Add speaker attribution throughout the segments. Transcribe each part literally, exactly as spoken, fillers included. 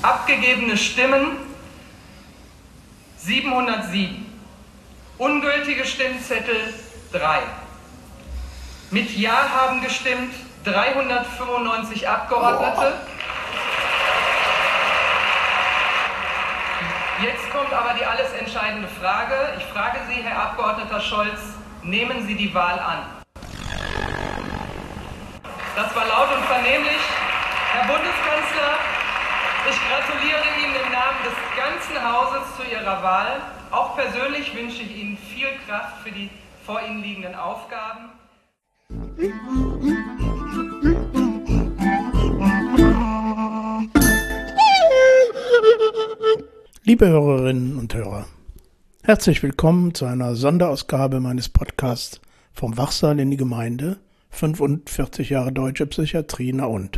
Speaker 1: Abgegebene Stimmen siebenhundertsieben. Ungültige Stimmzettel drei. Mit Ja haben gestimmt dreihundertfünfundneunzig Abgeordnete. Jetzt kommt aber die alles entscheidende Frage. Ich frage Sie, Herr Abgeordneter Scholz, nehmen Sie die Wahl an? Das war laut und vernehmlich. Herr Bundeskanzler, ich gratuliere Ihnen im Namen des ganzen Hauses zu Ihrer Wahl. Auch persönlich wünsche ich Ihnen viel Kraft für die vor Ihnen liegenden Aufgaben.
Speaker 2: Liebe Hörerinnen und Hörer, herzlich willkommen zu einer Sonderausgabe meines Podcasts vom Wachsaal in die Gemeinde, fünfundvierzig Jahre Deutsche Psychiatrie, na und.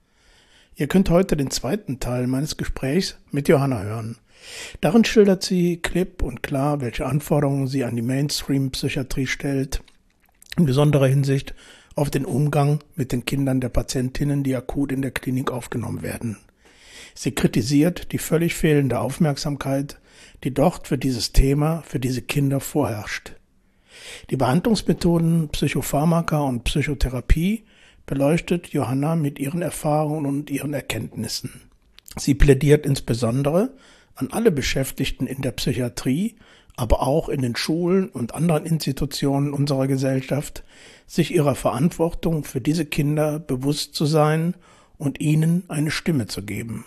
Speaker 2: Ihr könnt heute den zweiten Teil meines Gesprächs mit Johanna hören. Darin schildert sie klipp und klar, welche Anforderungen sie an die Mainstream-Psychiatrie stellt, in besonderer Hinsicht auf den Umgang mit den Kindern der Patientinnen, die akut in der Klinik aufgenommen werden. Sie kritisiert die völlig fehlende Aufmerksamkeit, die dort für dieses Thema, für diese Kinder vorherrscht. Die Behandlungsmethoden Psychopharmaka und Psychotherapie beleuchtet Johanna mit ihren Erfahrungen und ihren Erkenntnissen. Sie plädiert insbesondere an alle Beschäftigten in der Psychiatrie, aber auch in den Schulen und anderen Institutionen unserer Gesellschaft, sich ihrer Verantwortung für diese Kinder bewusst zu sein und ihnen eine Stimme zu geben.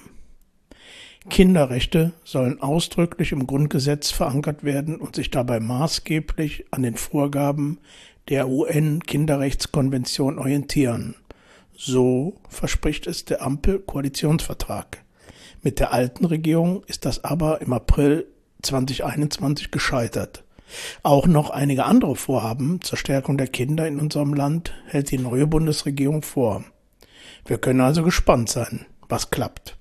Speaker 2: Kinderrechte sollen ausdrücklich im Grundgesetz verankert werden und sich dabei maßgeblich an den Vorgaben der U N-Kinderrechtskonvention orientieren. So verspricht es der Ampel-Koalitionsvertrag. Mit der alten Regierung ist das aber im April zweitausendeinundzwanzig gescheitert. Auch noch einige andere Vorhaben zur Stärkung der Kinder in unserem Land hält die neue Bundesregierung vor. Wir können also gespannt sein, was klappt.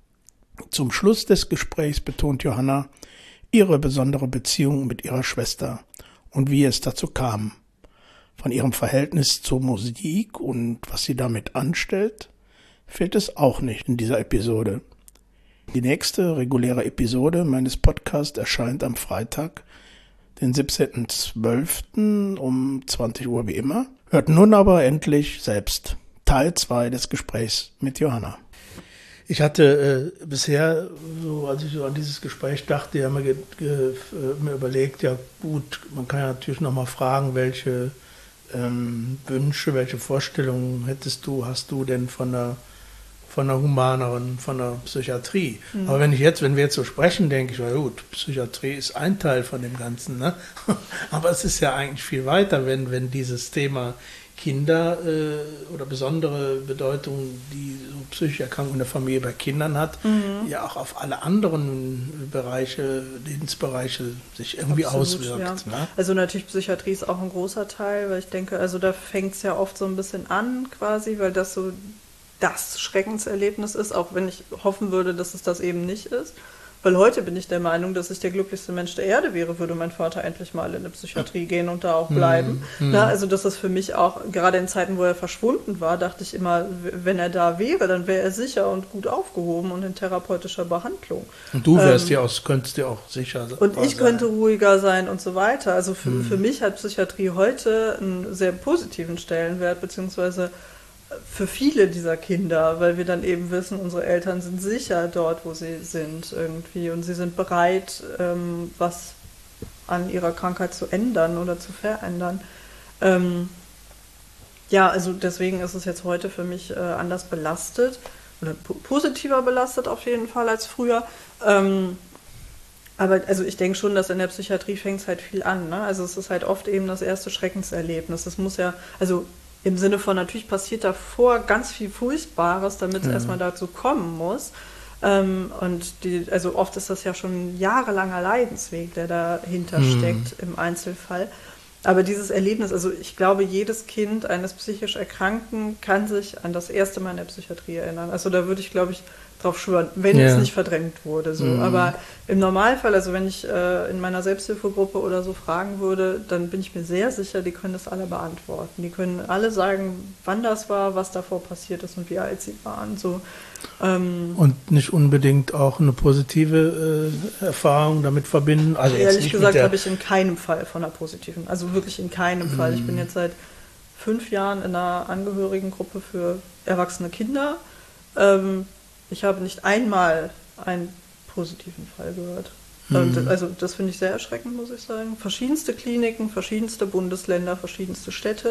Speaker 2: Zum Schluss des Gesprächs betont Johanna ihre besondere Beziehung mit ihrer Schwester und wie es dazu kam. Von ihrem Verhältnis zur Musik und was sie damit anstellt, fehlt es auch nicht in dieser Episode. Die nächste reguläre Episode meines Podcasts erscheint am Freitag, den siebzehnten zwölften um zwanzig Uhr wie immer. Hört nun aber endlich selbst Teil zwei des Gesprächs mit Johanna. Ich hatte äh, bisher, so als ich so an dieses Gespräch dachte, ja, mir, ge, ge, mir überlegt, ja gut, man kann ja natürlich nochmal fragen, welche ähm, Wünsche, welche Vorstellungen hättest du, hast du denn von der, von der humaneren, von der Psychiatrie. Mhm. Aber wenn ich jetzt, wenn wir jetzt so sprechen, denke ich, ja gut, Psychiatrie ist ein Teil von dem Ganzen, ne? Aber es ist ja eigentlich viel weiter, wenn, wenn dieses Thema Kinder äh, oder besondere Bedeutung, die so psychische Erkrankung in der Familie bei Kindern hat, mhm. ja auch auf alle anderen Bereiche, Lebensbereiche sich irgendwie Absolut, auswirkt.
Speaker 3: Ja.
Speaker 2: Ne?
Speaker 3: Also natürlich Psychiatrie ist auch ein großer Teil, weil ich denke, also da fängt es ja oft so ein bisschen an quasi, weil das so das Schreckenserlebnis ist, auch wenn ich hoffen würde, dass es das eben nicht ist. Weil heute bin ich der Meinung, dass ich der glücklichste Mensch der Erde wäre, würde mein Vater endlich mal in eine Psychiatrie gehen und da auch bleiben. Mhm. Na, also das ist für mich auch, gerade in Zeiten, wo er verschwunden war, dachte ich immer, wenn er da wäre, dann wäre er sicher und gut aufgehoben und in therapeutischer Behandlung.
Speaker 2: Und du wärst
Speaker 3: ähm,
Speaker 2: dir auch, könntest dir auch sicher sein.
Speaker 3: Und ich sein. könnte ruhiger sein und so weiter. Also für, mhm. für mich hat Psychiatrie heute einen sehr positiven Stellenwert, beziehungsweise für viele dieser Kinder, weil wir dann eben wissen, unsere Eltern sind sicher dort, wo sie sind irgendwie und sie sind bereit, ähm, was an ihrer Krankheit zu ändern oder zu verändern. Ähm, ja, also deswegen ist es jetzt heute für mich äh, anders belastet oder po- positiver belastet auf jeden Fall als früher. Ähm, aber also ich denke schon, dass in der Psychiatrie fängt es halt viel an. Ne? Also es ist halt oft eben das erste Schreckenserlebnis. Das muss ja, also im Sinne von, natürlich passiert davor ganz viel Furchtbares, damit es mhm. erstmal dazu kommen muss. Ähm, und die, also oft ist das ja schon ein jahrelanger Leidensweg, der dahinter mhm. steckt im Einzelfall. Aber dieses Erlebnis, also ich glaube, jedes Kind eines psychisch Erkrankten kann sich an das erste Mal in der Psychiatrie erinnern. Also da würde ich, glaube ich, drauf schwören, wenn
Speaker 2: Ja.
Speaker 3: es nicht verdrängt wurde. So.
Speaker 2: Mhm.
Speaker 3: Aber im Normalfall, also wenn ich äh, in meiner Selbsthilfegruppe oder so fragen würde, dann bin ich mir sehr sicher, die können das alle beantworten. Die können alle sagen, wann das war, was davor passiert ist und wie alt sie waren. So. Ähm,
Speaker 2: Und nicht unbedingt auch eine positive äh, Erfahrung damit verbinden. Also jetzt
Speaker 3: ehrlich
Speaker 2: nicht
Speaker 3: gesagt
Speaker 2: mit der,
Speaker 3: habe ich in keinem Fall von einer positiven, also wirklich in keinem Fall. Ich bin jetzt seit fünf Jahren in einer Angehörigengruppe für erwachsene Kinder. Ähm, ich habe nicht einmal einen positiven Fall gehört. Und also das finde ich sehr erschreckend, muss ich sagen. Verschiedenste Kliniken, verschiedenste Bundesländer, verschiedenste Städte.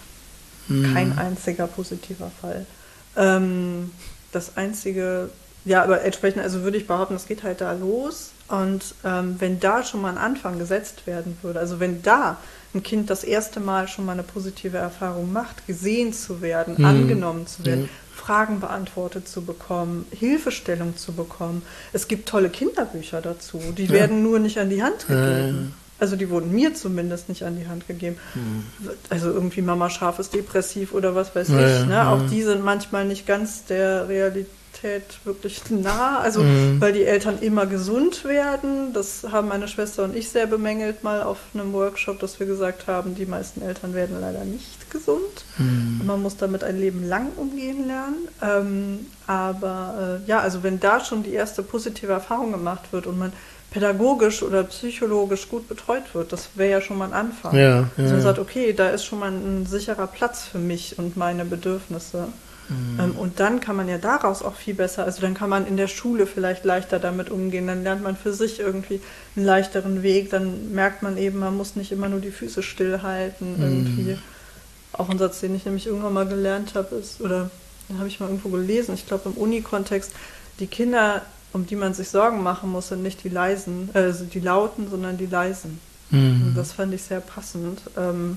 Speaker 3: Kein einziger positiver Fall. Ähm, das einzige, ja, aber entsprechend, also würde ich behaupten, es geht halt da los. Und ähm, wenn da schon mal ein Anfang gesetzt werden würde, also wenn da ein Kind das erste Mal schon mal eine positive Erfahrung macht, gesehen zu werden,
Speaker 2: Mhm.
Speaker 3: angenommen zu werden,
Speaker 2: Mhm.
Speaker 3: Fragen beantwortet zu bekommen, Hilfestellung zu bekommen. Es gibt tolle Kinderbücher dazu, die
Speaker 2: Ja.
Speaker 3: werden nur nicht an die Hand
Speaker 2: Ja,
Speaker 3: gegeben. Also die wurden mir zumindest nicht an die Hand gegeben. Also irgendwie Mama Schaf ist depressiv oder was weiß
Speaker 2: Ja,
Speaker 3: ich.
Speaker 2: ja,
Speaker 3: Ne?
Speaker 2: ja.
Speaker 3: Auch die sind manchmal nicht ganz der Realität wirklich nah. Also
Speaker 2: Mhm.
Speaker 3: weil die Eltern immer gesund werden. Das haben meine Schwester und ich sehr bemängelt mal auf einem Workshop, dass wir gesagt haben, die meisten Eltern werden leider nicht gesund. Und man muss damit ein Leben lang umgehen lernen. Ähm, aber äh, ja, also wenn da schon die erste positive Erfahrung gemacht wird und man pädagogisch oder psychologisch gut betreut wird, das wäre ja schon mal ein Anfang.
Speaker 2: Ja, ja.
Speaker 3: Also man sagt, okay, da ist schon mal ein sicherer Platz für mich und meine Bedürfnisse. Ähm, und dann kann man ja daraus auch viel besser, also dann kann man in der Schule vielleicht leichter damit umgehen, dann lernt man für sich irgendwie einen leichteren Weg, dann merkt man eben, man muss nicht immer nur die Füße stillhalten irgendwie. Auch ein Satz, den ich nämlich irgendwann mal gelernt habe, ist, oder den habe ich mal irgendwo gelesen, ich glaube im Uni-Kontext, die Kinder, um die man sich Sorgen machen muss, sind nicht die leisen, äh, also die lauten, sondern die leisen.
Speaker 2: Mhm.
Speaker 3: Und das fand ich sehr passend, ähm,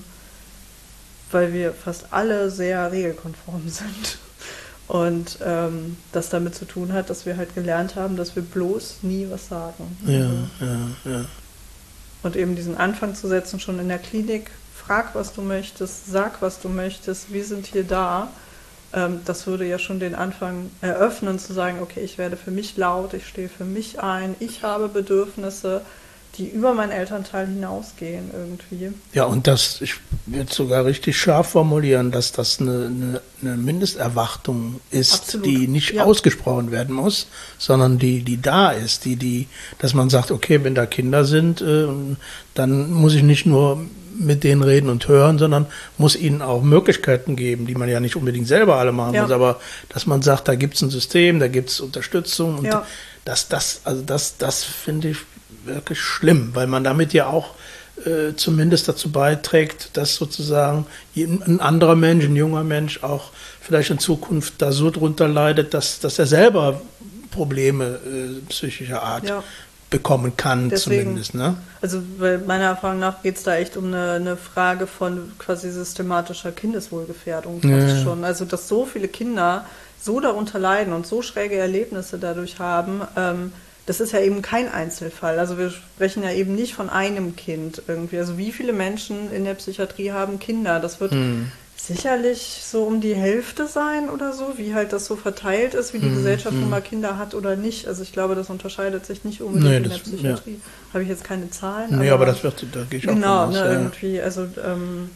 Speaker 3: weil wir fast alle sehr regelkonform sind. Und ähm, das damit zu tun hat, dass wir halt gelernt haben, dass wir bloß nie was sagen.
Speaker 2: Ja,
Speaker 3: Also,
Speaker 2: ja, ja.
Speaker 3: und eben diesen Anfang zu setzen, schon in der Klinik, frag, was du möchtest, sag, was du möchtest, wir sind hier da. Ähm, das würde ja schon den Anfang eröffnen, zu sagen, okay, ich werde für mich laut, ich stehe für mich ein, ich habe Bedürfnisse, die über meinen Elternteil hinausgehen irgendwie.
Speaker 2: Ja, und das, ich würde sogar richtig scharf formulieren, dass das eine, eine, eine Mindesterwartung ist,
Speaker 3: Absolut.
Speaker 2: die nicht
Speaker 3: Ja.
Speaker 2: ausgesprochen werden muss, sondern die, die da ist, die, die, dass man sagt, okay, wenn da Kinder sind, äh, dann muss ich nicht nur mit denen reden und hören, sondern muss ihnen auch Möglichkeiten geben, die man ja nicht unbedingt selber alle machen
Speaker 3: Ja.
Speaker 2: muss, aber dass man sagt, da gibt es ein System, da gibt es Unterstützung und
Speaker 3: Ja.
Speaker 2: das, das, also das, das finde ich wirklich schlimm, weil man damit ja auch äh, zumindest dazu beiträgt, dass sozusagen ein anderer Mensch, ein junger Mensch auch vielleicht in Zukunft da so drunter leidet, dass, dass er selber Probleme äh, psychischer Art
Speaker 3: Ja.
Speaker 2: bekommen kann,
Speaker 3: Deswegen.
Speaker 2: zumindest. Ne?
Speaker 3: Also weil meiner Erfahrung nach geht es da echt um eine, eine Frage von quasi systematischer Kindeswohlgefährdung fast
Speaker 2: Ja, ja.
Speaker 3: schon. Also dass so viele Kinder so darunter leiden und so schräge Erlebnisse dadurch haben, ähm, das ist ja eben kein Einzelfall. Also wir sprechen ja eben nicht von einem Kind irgendwie. Also wie viele Menschen in der Psychiatrie haben Kinder? Das wird
Speaker 2: Hm.
Speaker 3: sicherlich so um die Hälfte sein oder so, wie halt das so verteilt ist, wie die
Speaker 2: Hm,
Speaker 3: Gesellschaft
Speaker 2: hm.
Speaker 3: nun mal Kinder hat oder nicht. Also ich glaube, das unterscheidet sich nicht unbedingt
Speaker 2: Nee,
Speaker 3: in
Speaker 2: das-
Speaker 3: der Psychiatrie. Habe ich jetzt keine Zahlen.
Speaker 2: Nee, aber das wird, da gehe ich auch
Speaker 3: Genau,
Speaker 2: von aus.
Speaker 3: ne,
Speaker 2: ja.
Speaker 3: irgendwie, also ähm,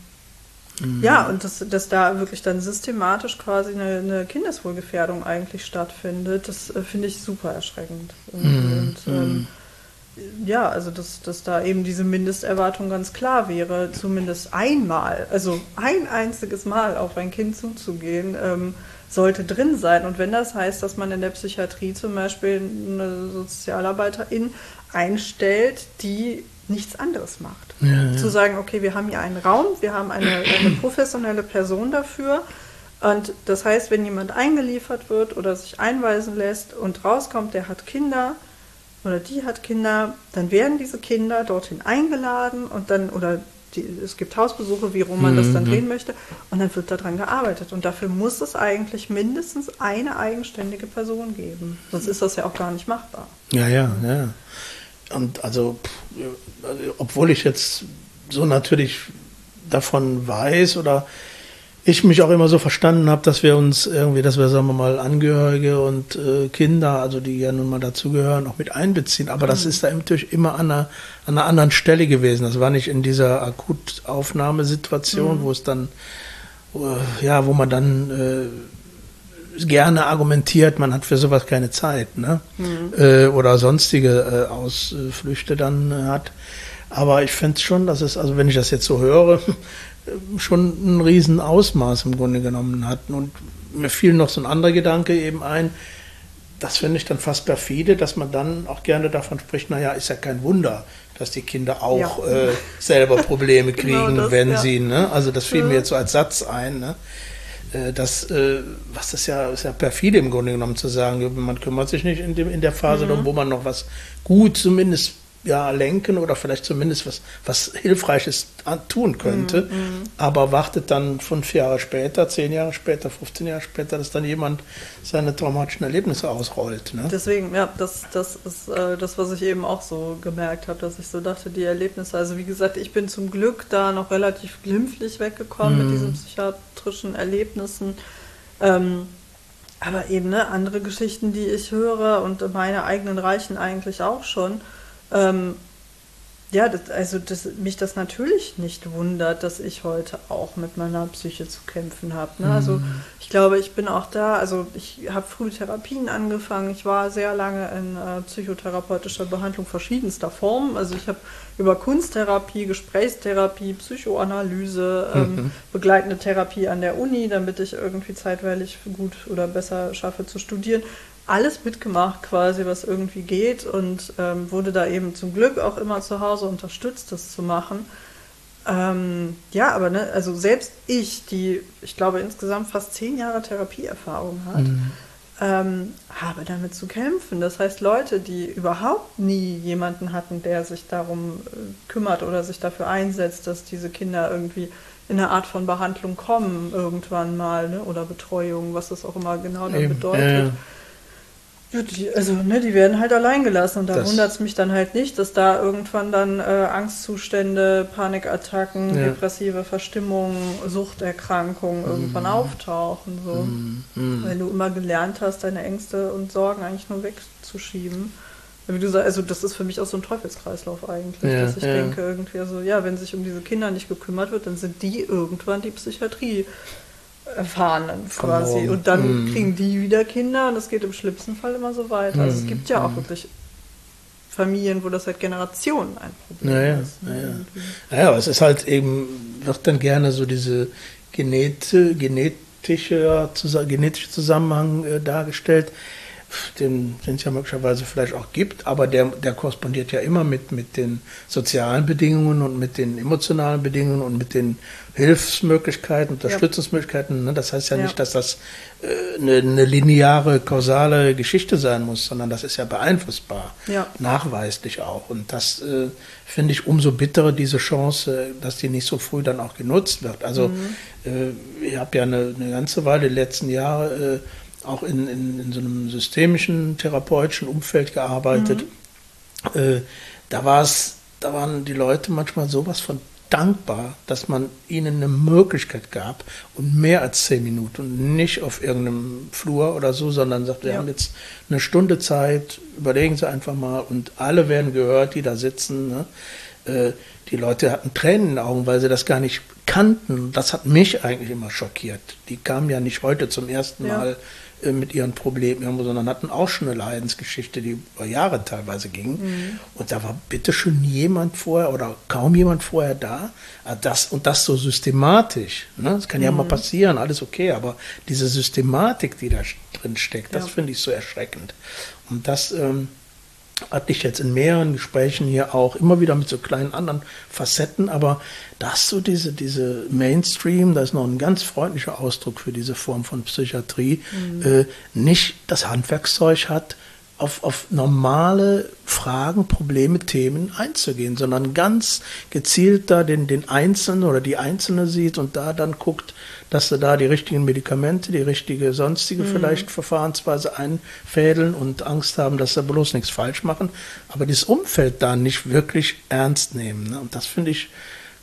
Speaker 3: ja, und dass, dass da wirklich dann systematisch quasi eine, eine Kindeswohlgefährdung eigentlich stattfindet, das äh, finde ich super erschreckend. irgendwie.
Speaker 2: Mhm,
Speaker 3: Und, ähm, ja, also dass, dass da eben diese Mindesterwartung ganz klar wäre, zumindest einmal, also ein einziges Mal auf ein Kind zuzugehen, ähm, sollte drin sein. Und wenn das heißt, dass man in der Psychiatrie zum Beispiel eine Sozialarbeiterin einstellt, die nichts anderes macht.
Speaker 2: Ja, ja.
Speaker 3: Zu sagen, okay, wir haben hier einen Raum, wir haben eine, eine professionelle Person dafür. Und das heißt, wenn jemand eingeliefert wird oder sich einweisen lässt und rauskommt, der hat Kinder oder die hat Kinder, dann werden diese Kinder dorthin eingeladen und dann, oder die, es gibt Hausbesuche, wie rum man das dann
Speaker 2: Mhm.
Speaker 3: drehen möchte, und dann wird daran gearbeitet. Und dafür muss es eigentlich mindestens eine eigenständige Person geben. Sonst ist das ja auch gar nicht machbar.
Speaker 2: Ja, ja, ja. Und also, pff, also, obwohl ich jetzt so natürlich davon weiß oder ich mich auch immer so verstanden habe, dass wir uns irgendwie, dass wir, sagen wir mal, Angehörige und äh, Kinder, also die ja nun mal dazugehören, auch mit einbeziehen. Aber mhm. das ist da natürlich immer an einer, an einer anderen Stelle gewesen. Das war nicht in dieser Akutaufnahmesituation, mhm. wo es dann, äh, ja, wo man dann äh, gerne argumentiert, man hat für sowas keine Zeit, ne? Mhm. Äh, oder sonstige äh, Ausflüchte dann äh, hat. Aber ich finde schon, dass es, also wenn ich das jetzt so höre, schon ein riesen Ausmaß im Grunde genommen hatten. Und mir fiel noch so ein anderer Gedanke eben ein, das finde ich dann fast perfide, dass man dann auch gerne davon spricht, naja, ist ja kein Wunder, dass die Kinder auch ja. äh, selber Probleme kriegen, genau das, wenn ja. sie, ne? Also das fiel ja. mir jetzt so als Satz ein, ne? Äh, das, äh, was das ja, ist ja perfide im Grunde genommen zu sagen, man kümmert sich nicht in, dem, in der Phase mhm. darum, wo man noch was gut zumindest ja, lenken oder vielleicht zumindest was, was Hilfreiches tun könnte, mm, mm. aber wartet dann fünf Jahre später, zehn Jahre später, fünfzehn Jahre später, dass dann jemand seine traumatischen Erlebnisse ausrollt. Ne?
Speaker 3: Deswegen, ja, das, das ist äh, das, was ich eben auch so gemerkt habe, dass ich so dachte, die Erlebnisse, also wie gesagt, ich bin zum Glück da noch relativ glimpflich weggekommen mm. mit diesen psychiatrischen Erlebnissen, ähm, aber eben ne, andere Geschichten, die ich höre und meine eigenen reichen eigentlich auch schon. Ähm, ja, das, also das, mich das natürlich nicht wundert, dass ich heute auch mit meiner Psyche zu kämpfen habe. Ne? Mhm. Also ich glaube, ich bin auch da, also ich habe früh Therapien angefangen, ich war sehr lange in äh, psychotherapeutischer Behandlung verschiedenster Formen, also ich habe über Kunsttherapie, Gesprächstherapie, Psychoanalyse, ähm, mhm. begleitende Therapie an der Uni, damit ich irgendwie zeitweilig gut oder besser schaffe zu studieren, alles mitgemacht quasi, was irgendwie geht und ähm, wurde da eben zum Glück auch immer zu Hause unterstützt, das zu machen. Ähm, ja, aber ne, also selbst ich, die, ich glaube, insgesamt fast zehn Jahre Therapieerfahrung hat, mhm. ähm, habe damit zu kämpfen. Das heißt, Leute, die überhaupt nie jemanden hatten, der sich darum äh, kümmert oder sich dafür einsetzt, dass diese Kinder irgendwie in eine Art von Behandlung kommen, irgendwann mal, ne, oder Betreuung, was das auch immer genau dann bedeutet. Äh. Die, also, ne, die werden halt allein gelassen und da wundert es mich dann halt nicht, dass da irgendwann dann äh, Angstzustände, Panikattacken, ja. depressive Verstimmungen, Suchterkrankungen mm. irgendwann auftauchen. So. Mm. Mm. Weil du immer gelernt hast, deine Ängste und Sorgen eigentlich nur wegzuschieben. Wie du sagst, also das ist für mich auch so ein Teufelskreislauf eigentlich, ja, dass ich ja. denke irgendwie so, ja, wenn sich um diese Kinder nicht gekümmert wird, dann sind die irgendwann die Psychiatrie erfahren quasi. Und dann mm. kriegen die wieder Kinder und es geht im schlimmsten Fall immer so weiter. Mm. Also es gibt ja auch mm. wirklich Familien, wo das seit Generationen ein Problem
Speaker 2: naja,
Speaker 3: ist.
Speaker 2: Naja. naja, aber es ist halt eben, wird dann gerne so diese Genete, genetische, genetische Zusammenhang äh, dargestellt, den, den es ja möglicherweise vielleicht auch gibt, aber der, der korrespondiert ja immer mit, mit den sozialen Bedingungen und mit den emotionalen Bedingungen und mit den Hilfsmöglichkeiten, Unterstützungsmöglichkeiten. Ne? Das heißt ja, ja nicht, dass das äh, eine, eine lineare, kausale Geschichte sein muss, sondern das ist ja beeinflussbar, ja. nachweislich auch. Und das äh, finde ich umso bitterer, diese Chance, dass die nicht so früh dann auch genutzt wird. Also mhm. äh, ich habe ja eine, eine ganze Weile, die letzten Jahre, äh, auch in, in, in so einem systemischen, therapeutischen Umfeld gearbeitet. Mhm. Äh, da war es, da waren die Leute manchmal sowas von dankbar, dass man ihnen eine Möglichkeit gab und mehr als zehn Minuten und nicht auf irgendeinem Flur oder so, sondern sagt, wir ja. haben jetzt eine Stunde Zeit, überlegen Sie einfach mal und alle werden gehört, die da sitzen. Ne? Äh, die Leute hatten Tränen in den Augen, weil sie das gar nicht kannten. Das hat mich eigentlich immer schockiert. Die kamen ja nicht heute zum ersten ja. Mal mit ihren Problemen irgendwo, sondern hatten auch schon eine Leidensgeschichte, die über Jahre teilweise ging. Mhm. Und da war bitte schon jemand vorher oder kaum jemand vorher da. Das, und das so systematisch. Ne? Das kann mhm. ja mal passieren, alles okay, aber diese Systematik, die da drin steckt, das ja. finde ich so erschreckend. Und das ähm, hatte ich jetzt in mehreren Gesprächen hier auch immer wieder mit so kleinen anderen Facetten, aber das so diese, diese Mainstream, da ist noch ein ganz freundlicher Ausdruck für diese Form von Psychiatrie, mhm. äh, nicht das Handwerkszeug hat, auf, auf normale Fragen, Probleme, Themen einzugehen, sondern ganz gezielt da den, den Einzelnen oder die Einzelne sieht und da dann guckt, dass sie da die richtigen Medikamente, die richtige sonstige mhm. vielleicht Verfahrensweise einfädeln und Angst haben, dass sie bloß nichts falsch machen, aber dieses Umfeld da nicht wirklich ernst nehmen. Ne? Und das finde ich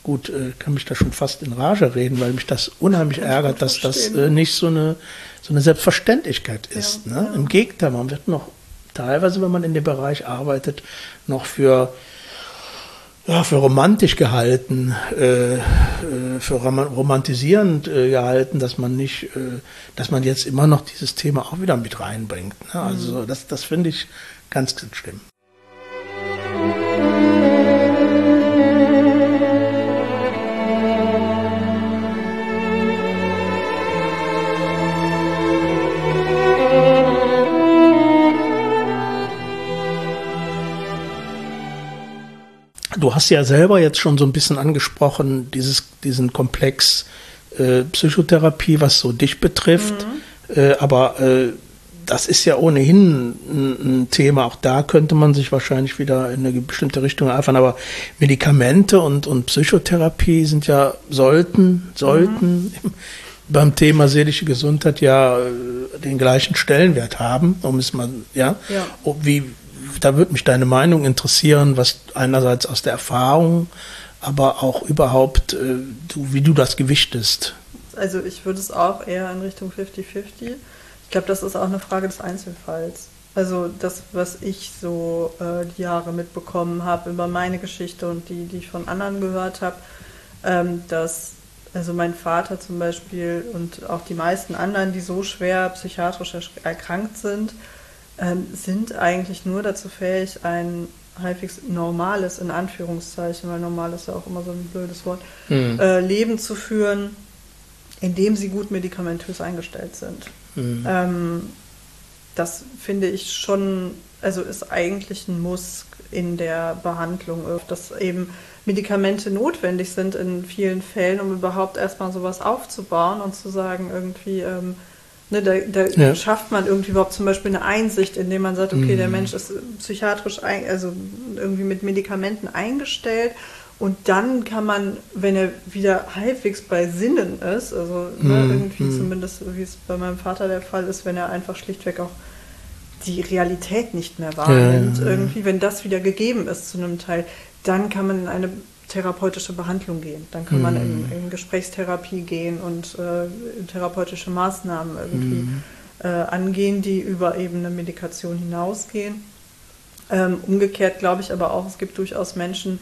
Speaker 2: gut, äh, kann mich da schon fast in Rage reden, weil mich das unheimlich ärgert, dass das äh, nicht so eine, so eine Selbstverständlichkeit ist. Ja, ne? Ja. Im Gegenteil, man wird noch teilweise, wenn man in dem Bereich arbeitet, noch für, ja, für romantisch gehalten, äh, für romantisierend äh, gehalten, dass man nicht, äh, dass man jetzt immer noch dieses Thema auch wieder mit reinbringt. Ne? Also mhm. das, das finde ich ganz, ganz schlimm. Du hast ja selber jetzt schon so ein bisschen angesprochen, dieses, diesen Komplex äh, Psychotherapie, was so dich betrifft. Mhm. Äh, aber äh, das ist ja ohnehin ein, ein Thema. Auch da könnte man sich wahrscheinlich wieder in eine bestimmte Richtung einfahren. Aber Medikamente und, und Psychotherapie sind ja, sollten, sollten mhm. beim Thema seelische Gesundheit ja den gleichen Stellenwert haben, um es mal, ja, ja. wie Da würde mich deine Meinung interessieren, was einerseits aus der Erfahrung, aber auch überhaupt, äh, du, wie du das gewichtest.
Speaker 3: Also ich würde es auch eher in Richtung fünfzig fünfzig. Ich glaube, das ist auch eine Frage des Einzelfalls. Also das, was ich so äh, die Jahre mitbekommen habe über meine Geschichte und die, die ich von anderen gehört habe, ähm, dass also mein Vater zum Beispiel und auch die meisten anderen, die so schwer psychiatrisch erkrankt sind, Ähm, sind eigentlich nur dazu fähig, ein halbwegs normales, in Anführungszeichen, weil normal ist ja auch immer so ein blödes Wort, mhm. äh, Leben zu führen, in dem sie gut medikamentös eingestellt sind. Mhm. Ähm, das finde ich schon, also ist eigentlich ein Muss in der Behandlung, dass eben Medikamente notwendig sind in vielen Fällen, um überhaupt erstmal sowas aufzubauen und zu sagen, irgendwie, ähm, Ne, da da ja. schafft man irgendwie überhaupt zum Beispiel eine Einsicht, indem man sagt, okay, mhm. der Mensch ist psychiatrisch, ein, also irgendwie mit Medikamenten eingestellt und dann kann man, wenn er wieder halbwegs bei Sinnen ist, also mhm. ne, irgendwie mhm. zumindest, wie es bei meinem Vater der Fall ist, wenn er einfach schlichtweg auch die Realität nicht mehr wahrnimmt, ja, ja, ja. irgendwie, wenn das wieder gegeben ist zu einem Teil, dann kann man in eine therapeutische Behandlung gehen. Dann kann mm. man in, in Gesprächstherapie gehen und äh, therapeutische Maßnahmen irgendwie mm. äh, angehen, die über eben eine Medikation hinausgehen. Ähm, umgekehrt glaube ich aber auch, es gibt durchaus Menschen,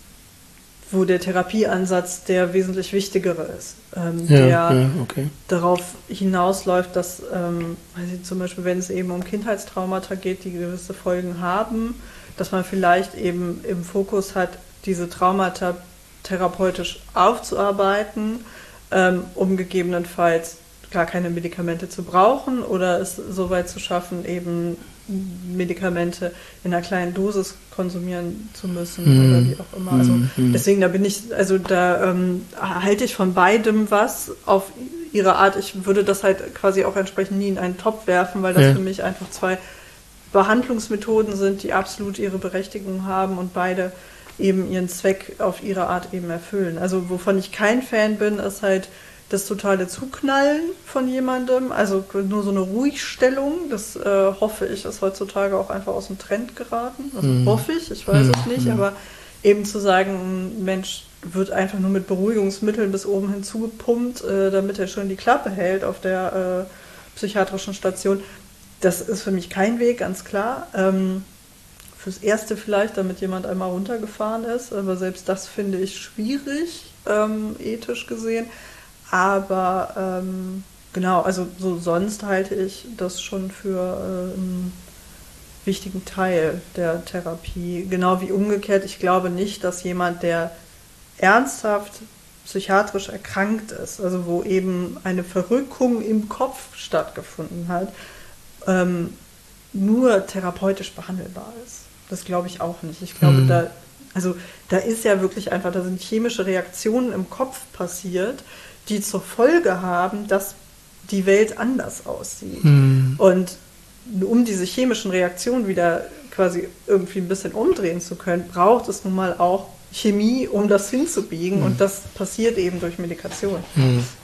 Speaker 3: wo der Therapieansatz der wesentlich wichtigere ist, ähm, ja, der ja, okay. darauf hinausläuft, dass ähm, weiß ich, zum Beispiel, wenn es eben um Kindheitstraumata geht, die gewisse Folgen haben, dass man vielleicht eben im Fokus hat, diese Traumata therapeutisch aufzuarbeiten, ähm, um gegebenenfalls gar keine Medikamente zu brauchen oder es so weit zu schaffen, eben Medikamente in einer kleinen Dosis konsumieren zu müssen mm. oder wie auch immer. Also mm. deswegen, da bin ich, also da ähm, halte ich von beidem was auf ihre Art. Ich würde das halt quasi auch entsprechend nie in einen Topf werfen, weil das ja. für mich einfach zwei Behandlungsmethoden sind, die absolut ihre Berechtigung haben und beide eben ihren Zweck auf ihre Art eben erfüllen. Also wovon ich kein Fan bin, ist halt das totale Zuknallen von jemandem, also nur so eine Ruhigstellung, das äh, hoffe ich, ist heutzutage auch einfach aus dem Trend geraten. Also mm. hoffe ich, ich weiß mm. es nicht, mm. aber eben zu sagen, ein Mensch wird einfach nur mit Beruhigungsmitteln bis oben hin zugepumpt, äh, damit er schon die Klappe hält auf der äh, psychiatrischen Station, das ist für mich kein Weg, ganz klar. Ähm, Fürs Erste vielleicht, damit jemand einmal runtergefahren ist, aber selbst das finde ich schwierig, ähm, ethisch gesehen. Aber ähm, genau, also so sonst halte ich das schon für äh, einen wichtigen Teil der Therapie. Genau wie umgekehrt, ich glaube nicht, dass jemand, der ernsthaft psychiatrisch erkrankt ist, also wo eben eine Verrückung im Kopf stattgefunden hat, ähm, nur therapeutisch behandelbar ist. Das glaube ich auch nicht. Ich glaube, mhm. da, also da ist ja wirklich einfach, da sind chemische Reaktionen im Kopf passiert, die zur Folge haben, dass die Welt anders aussieht. Mhm. Und um diese chemischen Reaktionen wieder quasi irgendwie ein bisschen umdrehen zu können, braucht es nun mal auch Chemie, um das hinzubiegen. Mhm. Und das passiert eben durch Medikation.
Speaker 2: Mhm.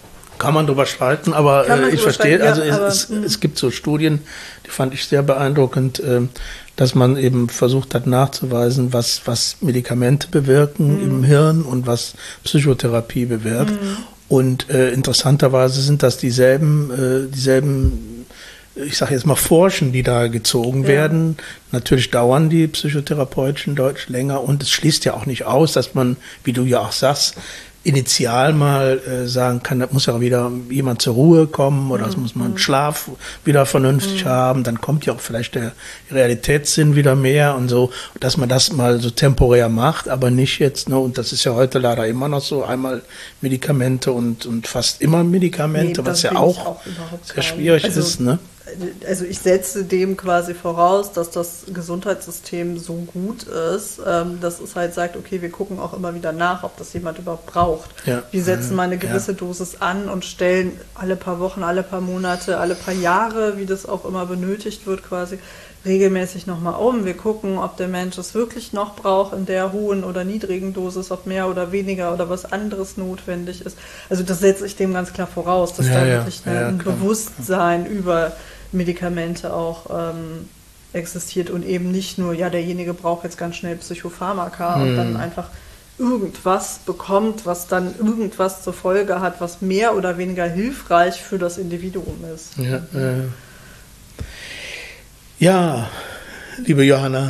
Speaker 2: kann man drüber streiten, aber
Speaker 3: Kann man
Speaker 2: äh, ich
Speaker 3: drüber
Speaker 2: verstehe,
Speaker 3: streiten,
Speaker 2: also
Speaker 3: ja, aber,
Speaker 2: es, es, es gibt so Studien, die fand ich sehr beeindruckend, äh, dass man eben versucht hat nachzuweisen, was, was Medikamente bewirken mhm. im Hirn und was Psychotherapie bewirkt. Mhm. Und äh, interessanterweise sind das dieselben, äh, dieselben, ich sage jetzt mal Forschen, die da gezogen ja. werden. Natürlich dauern die psychotherapeutischen deutlich länger und es schließt ja auch nicht aus, dass man, wie du ja auch sagst, initial mal äh, sagen kann, da muss ja wieder jemand zur Ruhe kommen oder es mhm. muss man einen Schlaf wieder vernünftig mhm. haben, dann kommt ja auch vielleicht der Realitätssinn wieder mehr und so, dass man das mal so temporär macht, aber nicht jetzt, ne, und das ist ja heute leider immer noch so, einmal Medikamente und, und fast immer Medikamente, nee, was ja auch, auch sehr schwierig
Speaker 3: also,
Speaker 2: ist, ne?
Speaker 3: Also ich setze dem quasi voraus, dass das Gesundheitssystem so gut ist, ähm, dass es halt sagt, okay, wir gucken auch immer wieder nach, ob das jemand überhaupt braucht. Ja. Wir setzen mal eine gewisse ja. Dosis an und stellen alle paar Wochen, alle paar Monate, alle paar Jahre, wie das auch immer benötigt wird, quasi regelmäßig nochmal um. Wir gucken, ob der Mensch es wirklich noch braucht in der hohen oder niedrigen Dosis, ob mehr oder weniger oder was anderes notwendig ist. Also das setze ich dem ganz klar voraus, dass ja, da ja. wirklich eine, ja, ein Bewusstsein über Medikamente auch ähm, existiert und eben nicht nur, ja, derjenige braucht jetzt ganz schnell Psychopharmaka hm. und dann einfach irgendwas bekommt, was dann irgendwas zur Folge hat, was mehr oder weniger hilfreich für das Individuum ist.
Speaker 2: Ja, äh. ja liebe Johanna,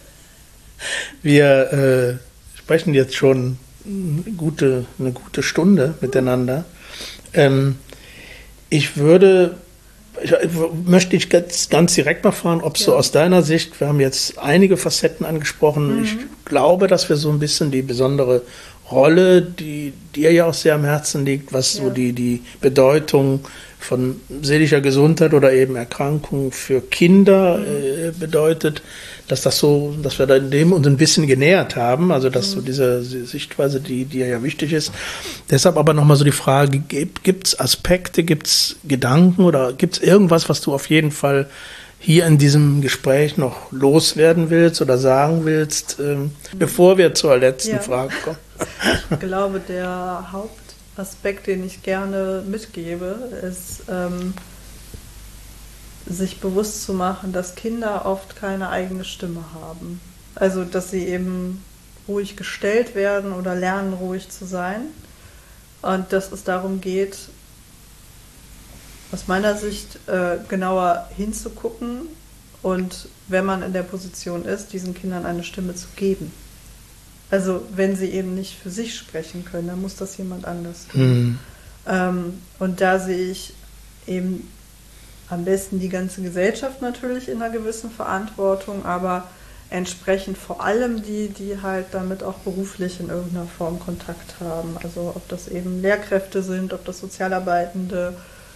Speaker 2: wir äh, sprechen jetzt schon eine gute, eine gute Stunde miteinander. Ähm, ich würde Ich möchte dich ganz, ganz direkt mal fragen, ob ja. so aus deiner Sicht, wir haben jetzt einige Facetten angesprochen, mhm. ich glaube, dass wir so ein bisschen die besondere Rolle, die dir ja auch sehr am Herzen liegt, was ja. so die, die Bedeutung von seelischer Gesundheit oder eben Erkrankung für Kinder mhm. äh, bedeutet, dass das so, dass wir da dem uns ein bisschen genähert haben, also dass mhm. so diese Sichtweise, die dir ja wichtig ist. Deshalb aber nochmal so die Frage, gibt es Aspekte, gibt es Gedanken oder gibt es irgendwas, was du auf jeden Fall hier in diesem Gespräch noch loswerden willst oder sagen willst, ähm, bevor wir zur letzten ja. Frage kommen?
Speaker 3: Ich glaube, der Hauptaspekt, den ich gerne mitgebe, ist, ähm, sich bewusst zu machen, dass Kinder oft keine eigene Stimme haben. Also, dass sie eben ruhig gestellt werden oder lernen, ruhig zu sein. Und dass es darum geht, aus meiner Sicht äh, genauer hinzugucken und, wenn man in der Position ist, diesen Kindern eine Stimme zu geben. Also, wenn sie eben nicht für sich sprechen können, dann muss das jemand anders tun. Mhm. Ähm, und da sehe ich eben am besten die ganze Gesellschaft natürlich in einer gewissen Verantwortung, aber entsprechend vor allem die, die halt damit auch beruflich in irgendeiner Form Kontakt haben. Also ob das eben Lehrkräfte sind, ob das Sozialarbeitende,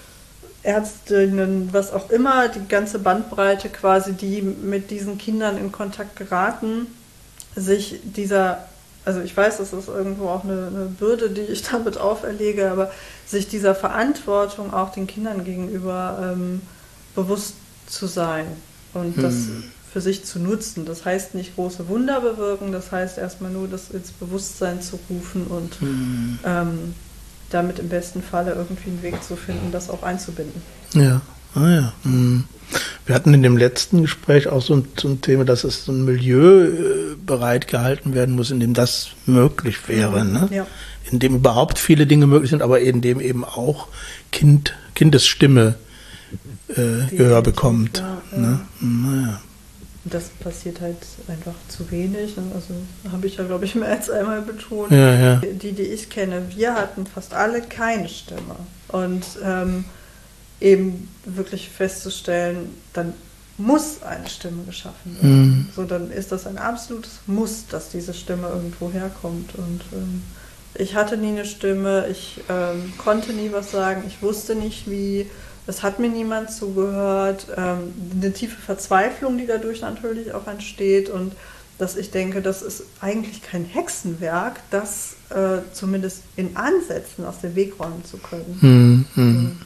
Speaker 3: Ärztinnen, was auch immer, die ganze Bandbreite quasi, die mit diesen Kindern in Kontakt geraten, sich dieser, also ich weiß, das ist irgendwo auch eine, eine Bürde, die ich damit auferlege, aber sich dieser Verantwortung auch den Kindern gegenüber ähm, bewusst zu sein und hm. das für sich zu nutzen. Das heißt nicht große Wunder bewirken, das heißt erstmal nur, das ins Bewusstsein zu rufen und hm. ähm, damit im besten Falle irgendwie einen Weg zu finden, das auch einzubinden.
Speaker 2: Ja, ah ja. Hm. Wir hatten in dem letzten Gespräch auch so ein, so ein Thema, dass es so ein Milieu äh, bereit gehalten werden muss, in dem das möglich wäre. Mhm. Ne? Ja. In dem überhaupt viele Dinge möglich sind, aber in dem eben auch Kind, Kindesstimme äh, Gehör bekommt. Ja, ja. Ne? Naja.
Speaker 3: Das passiert halt einfach zu wenig. Also habe ich ja, glaube ich, mehr als einmal betont.
Speaker 2: Ja, ja.
Speaker 3: Die, die ich kenne, wir hatten fast alle keine Stimme. Und ähm, eben wirklich festzustellen, dann muss eine Stimme geschaffen werden. Mhm. So, dann ist das ein absolutes Muss, dass diese Stimme irgendwo herkommt. Und ähm, ich hatte nie eine Stimme, ich ähm, konnte nie was sagen, ich wusste nicht wie, es hat mir niemand zugehört. Ähm, eine tiefe Verzweiflung, die dadurch natürlich auch entsteht und dass ich denke, das ist eigentlich kein Hexenwerk, das äh, zumindest in Ansätzen aus dem Weg räumen zu können.
Speaker 2: Mhm. Mhm.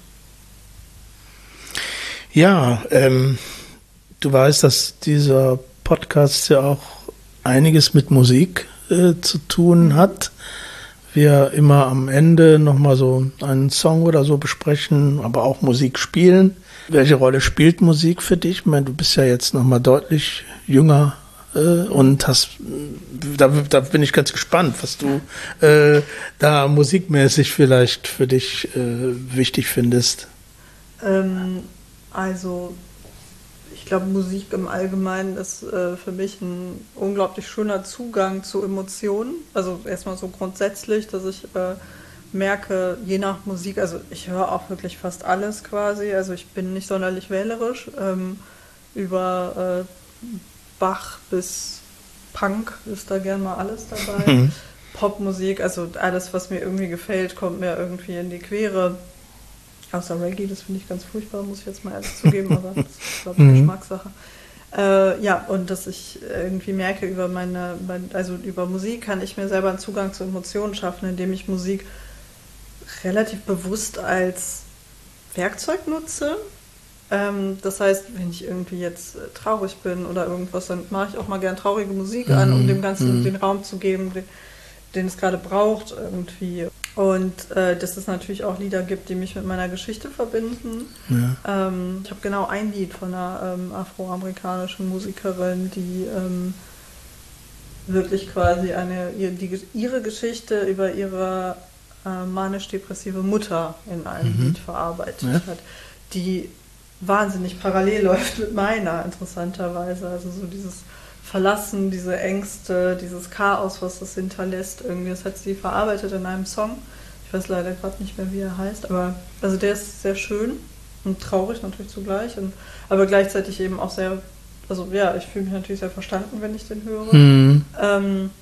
Speaker 2: Ja, ähm, du weißt, dass dieser Podcast ja auch einiges mit Musik äh, zu tun hat. wir immer am Ende nochmal so einen Song oder so besprechen, aber auch Musik spielen. Welche Rolle spielt Musik für dich? Ich meine, du bist ja jetzt nochmal deutlich jünger äh, und hast, da, da bin ich ganz gespannt, was du äh, da musikmäßig vielleicht für dich äh, wichtig findest.
Speaker 3: Ähm, also ich glaube, Musik im Allgemeinen ist äh, für mich ein unglaublich schöner Zugang zu Emotionen. Also erstmal so grundsätzlich, dass ich äh, merke, je nach Musik, also ich höre auch wirklich fast alles quasi, also ich bin nicht sonderlich wählerisch, ähm, über äh, Bach bis Punk ist da gern mal alles dabei. Mhm. Popmusik, also alles, was mir irgendwie gefällt, kommt mir irgendwie in die Quere. Außer Reggae, das finde ich ganz furchtbar, muss ich jetzt mal ehrlich zugeben, aber das ist, glaube ich, eine Geschmackssache. Äh, ja, und dass ich irgendwie merke, über meine, mein, also über Musik kann ich mir selber einen Zugang zu Emotionen schaffen, indem ich Musik relativ bewusst als Werkzeug nutze. Ähm, das heißt, wenn ich irgendwie jetzt äh, traurig bin oder irgendwas, dann mache ich auch mal gern traurige Musik mhm. an, um dem Ganzen mhm. den Raum zu geben, den, den es gerade braucht irgendwie. Und äh, dass es natürlich auch Lieder gibt, die mich mit meiner Geschichte verbinden. Ja. Ähm, ich habe genau ein Lied von einer ähm, afroamerikanischen Musikerin, die ähm, wirklich quasi eine, ihr, die, ihre Geschichte über ihre äh, manisch-depressive Mutter in einem mhm. Lied verarbeitet ja. hat, die wahnsinnig parallel läuft mit meiner, interessanterweise. Also so dieses Verlassen, diese Ängste, dieses Chaos, was das hinterlässt, irgendwie, das hat sie verarbeitet in einem Song. Ich weiß leider gerade nicht mehr, wie er heißt, aber also der ist sehr schön und traurig natürlich zugleich, und, aber gleichzeitig eben auch sehr, also ja, ich fühle mich natürlich sehr verstanden, wenn ich den höre. Mhm. Ähm,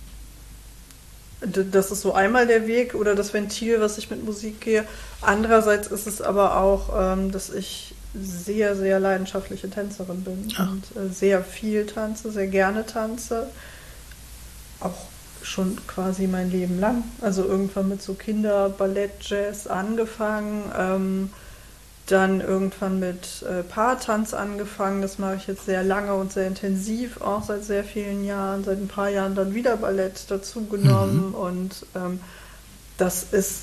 Speaker 3: das ist so einmal der Weg oder das Ventil, was ich mit Musik gehe. Andererseits ist es aber auch, ähm, dass ich sehr, sehr leidenschaftliche Tänzerin bin Ach. und äh, sehr viel tanze, sehr gerne tanze. Auch schon quasi mein Leben lang. Also irgendwann mit so Kinder, Ballett, Jazz angefangen, ähm, dann irgendwann mit äh, Paartanz angefangen. Das mache ich jetzt sehr lange und sehr intensiv, auch seit sehr vielen Jahren. Seit ein paar Jahren dann wieder Ballett dazugenommen mhm. und ähm, das ist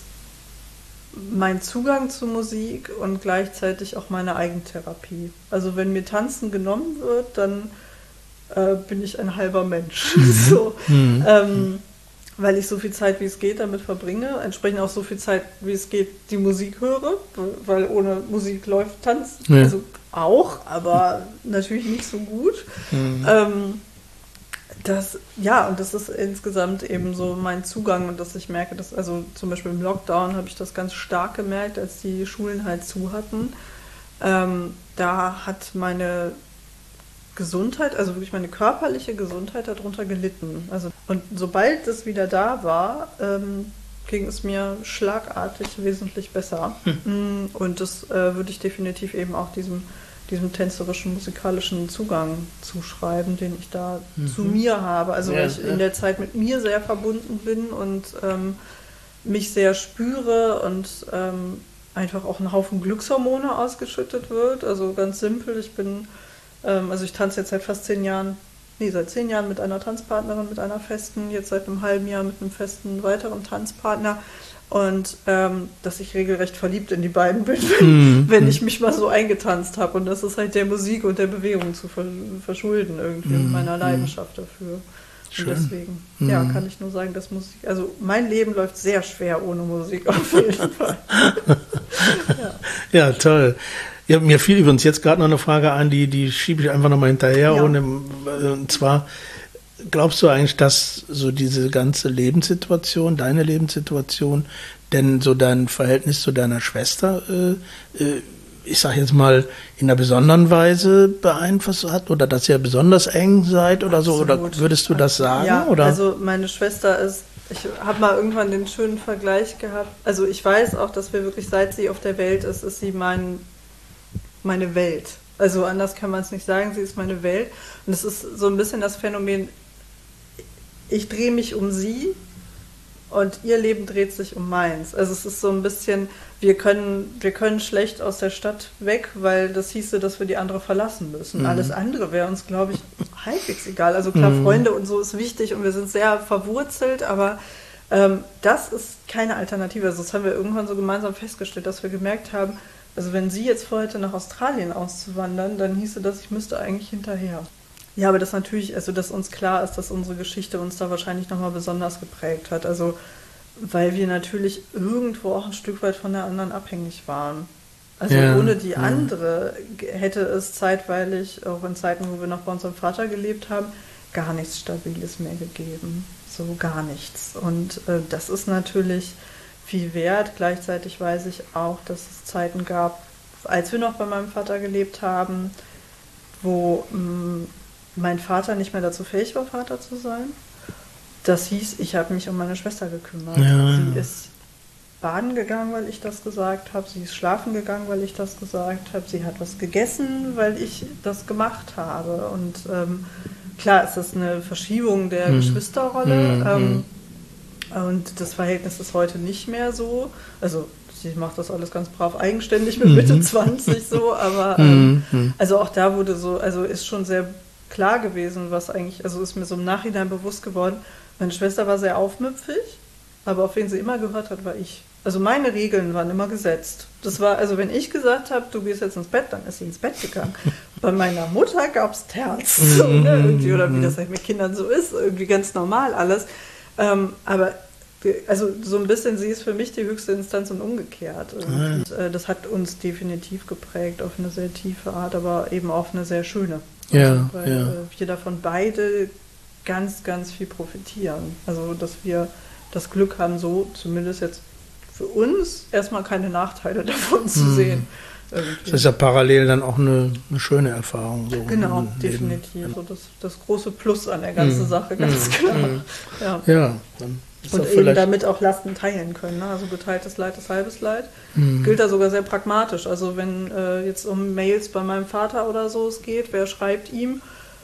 Speaker 3: mein Zugang zu Musik und gleichzeitig auch meine Eigentherapie. Also wenn mir Tanzen genommen wird, dann äh, bin ich ein halber Mensch. Mhm. so, mhm. ähm, weil ich so viel Zeit, wie es geht, damit verbringe. Entsprechend auch so viel Zeit, wie es geht, die Musik höre, weil ohne Musik läuft Tanz. Ja. Also auch, aber natürlich nicht so gut. Mhm. Ähm, Das, ja, und das ist insgesamt eben so mein Zugang und dass ich merke, dass, also zum Beispiel im Lockdown habe ich das ganz stark gemerkt, als die Schulen halt zu hatten. Ähm, da hat meine Gesundheit, also wirklich meine körperliche Gesundheit darunter gelitten. Also, und sobald es wieder da war, ähm, ging es mir schlagartig wesentlich besser. Hm. Und das äh, würde ich definitiv eben auch diesem diesem tänzerischen, musikalischen Zugang zuschreiben, den ich da mhm. zu mir habe. Also ja, weil ich ja. in der Zeit mit mir sehr verbunden bin und ähm, mich sehr spüre und ähm, einfach auch ein Haufen Glückshormone ausgeschüttet wird. Also ganz simpel, ich bin, ähm, also ich tanze jetzt seit fast zehn Jahren, nee, seit zehn Jahren mit einer Tanzpartnerin, mit einer festen, jetzt seit einem halben Jahr mit einem festen weiteren Tanzpartner. Und ähm, dass ich regelrecht verliebt in die beiden bin, wenn, mm, wenn ich mich mal so eingetanzt habe. Und das ist halt der Musik und der Bewegung zu ver- verschulden irgendwie mm, und meiner Leidenschaft mm. dafür. Schön. Und deswegen, mm. ja, kann ich nur sagen, dass Musik, also mein Leben läuft sehr schwer ohne Musik auf jeden Fall. ja. ja,
Speaker 2: toll. Ja, mir fiel übrigens jetzt gerade noch eine Frage ein, die, die schiebe ich einfach nochmal hinterher. Ja. Ohne, und zwar, glaubst du eigentlich, dass so diese ganze Lebenssituation, deine Lebenssituation, denn so dein Verhältnis zu deiner Schwester, äh, äh, ich sag jetzt mal, in einer besonderen Weise beeinflusst hat oder dass ihr besonders eng seid oder Absolut. so? Oder würdest du das sagen?
Speaker 3: Ja,
Speaker 2: oder?
Speaker 3: Also meine Schwester ist, ich habe mal irgendwann den schönen Vergleich gehabt. Also ich weiß auch, dass wir wirklich, seit sie auf der Welt ist, ist sie mein, meine Welt. Also anders kann man es nicht sagen, sie ist meine Welt. Und es ist so ein bisschen das Phänomen, ich drehe mich um sie und ihr Leben dreht sich um meins. Also es ist so ein bisschen, wir können, wir können schlecht aus der Stadt weg, weil das hieße, dass wir die andere verlassen müssen. Mhm. Alles andere wäre uns, glaube ich, halbwegs egal. Also klar, mhm. Freunde und so ist wichtig und wir sind sehr verwurzelt, aber Ähm, das ist keine Alternative. Also das haben wir irgendwann so gemeinsam festgestellt, dass wir gemerkt haben, also wenn sie jetzt vorhätte, nach Australien auszuwandern, dann hieße das, ich müsste eigentlich hinterher. Ja, aber das natürlich, also dass uns klar ist, dass unsere Geschichte uns da wahrscheinlich nochmal besonders geprägt hat. Also weil wir natürlich irgendwo auch ein Stück weit von der anderen abhängig waren. Also ja, ohne die andere ja. hätte es zeitweilig, auch in Zeiten, wo wir noch bei unserem Vater gelebt haben, gar nichts Stabiles mehr gegeben. So gar nichts. Und äh, das ist natürlich viel wert. Gleichzeitig weiß ich auch, dass es Zeiten gab, als wir noch bei meinem Vater gelebt haben, wo mh, mein Vater nicht mehr dazu fähig war, Vater zu sein. Das hieß, ich habe mich um meine Schwester gekümmert. Ja. Sie ist baden gegangen, weil ich das gesagt habe. Sie ist schlafen gegangen, weil ich das gesagt habe. Sie hat was gegessen, weil ich das gemacht habe. Und ähm, klar ist das eine Verschiebung der mhm. Geschwisterrolle. Mhm. Ähm, und das Verhältnis ist heute nicht mehr so. Also sie macht das alles ganz brav eigenständig mit Mitte mhm. zwanzig so. Aber ähm, mhm. also auch da wurde so, also ist schon sehr klar gewesen, was eigentlich, also ist mir so im Nachhinein bewusst geworden, meine Schwester war sehr aufmüpfig, aber auf wen sie immer gehört hat, war ich. Also meine Regeln waren immer gesetzt. Das war, also wenn ich gesagt habe, du gehst jetzt ins Bett, dann ist sie ins Bett gegangen. Bei meiner Mutter gab es Terz, so, ne, irgendwie, oder wie das halt mit Kindern so ist, irgendwie ganz normal alles. Ähm, aber also so ein bisschen, sie ist für mich die höchste Instanz und umgekehrt. Und, ah. und äh, das hat uns definitiv geprägt auf eine sehr tiefe Art, aber eben auf eine sehr schöne.
Speaker 2: Ja,
Speaker 3: also, weil
Speaker 2: ja.
Speaker 3: äh, wir davon beide ganz, ganz viel profitieren. Also, dass wir das Glück haben, so zumindest jetzt für uns erstmal keine Nachteile davon zu hm. sehen. Irgendwie.
Speaker 2: Das ist ja parallel dann auch eine, eine schöne Erfahrung. So
Speaker 3: genau, definitiv. So das, das große Plus an der ganzen hm. Sache, ganz hm. klar.
Speaker 2: Hm.
Speaker 3: Ja,
Speaker 2: ja dann ist
Speaker 3: und eben damit auch Lasten teilen können. Ne? Also geteiltes Leid ist halbes Leid. Hm. Gilt da sogar sehr pragmatisch. Also wenn äh, jetzt um Mails bei meinem Vater oder so es geht, wer schreibt ihm,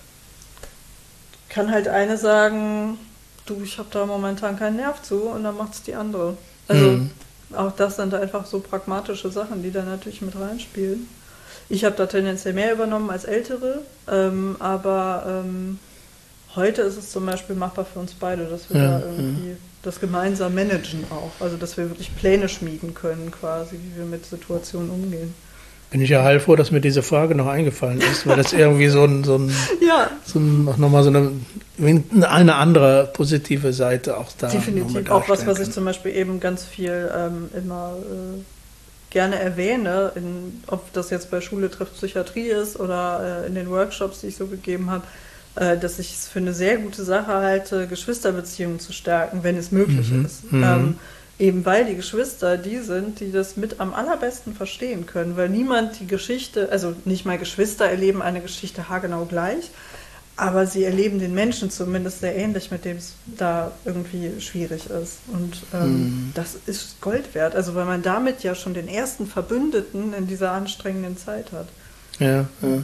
Speaker 3: kann halt eine sagen, du, ich habe da momentan keinen Nerv zu, und dann macht es die andere. Also hm. auch das sind einfach so pragmatische Sachen, die da natürlich mit reinspielen. Ich habe da tendenziell mehr übernommen als Ältere, ähm, aber ähm, heute ist es zum Beispiel machbar für uns beide, dass wir ja, da irgendwie ja. das gemeinsam managen auch. Also dass wir wirklich Pläne schmieden können quasi, wie wir mit Situationen umgehen.
Speaker 2: Bin ich ja heilfroh, dass mir diese Frage noch eingefallen ist, weil das irgendwie so ein, so ein,
Speaker 3: ja.
Speaker 2: so ein nochmal so eine, eine andere positive Seite auch da.
Speaker 3: Definitiv, auch was, was ich zum Beispiel eben ganz viel ähm, immer äh, gerne erwähne, in, ob das jetzt bei Schule trifft Psychiatrie ist oder äh, in den Workshops, die ich so gegeben habe, äh, dass ich es für eine sehr gute Sache halte, Geschwisterbeziehungen zu stärken, wenn es möglich
Speaker 2: mhm.
Speaker 3: ist.
Speaker 2: Mhm.
Speaker 3: Ähm, Eben weil die Geschwister die sind, die das mit am allerbesten verstehen können, weil niemand die Geschichte, also nicht mal Geschwister erleben eine Geschichte haargenau gleich, aber sie erleben den Menschen zumindest sehr ähnlich, mit dem es da irgendwie schwierig ist. Und ähm, mhm. das ist Gold wert, also weil man damit ja schon den ersten Verbündeten in dieser anstrengenden Zeit hat.
Speaker 2: Ja, ja.